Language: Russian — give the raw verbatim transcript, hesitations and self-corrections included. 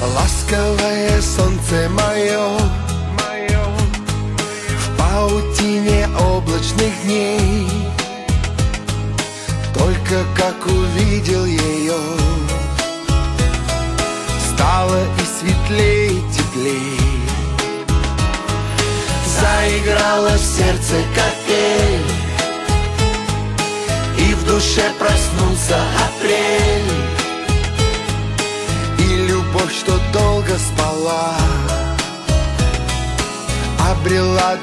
Ласковое солнце мое, в паутине облачных дней, только как увидел ее, стало и светлей, и теплей. Заиграла в сердце капель, и в душе проснулся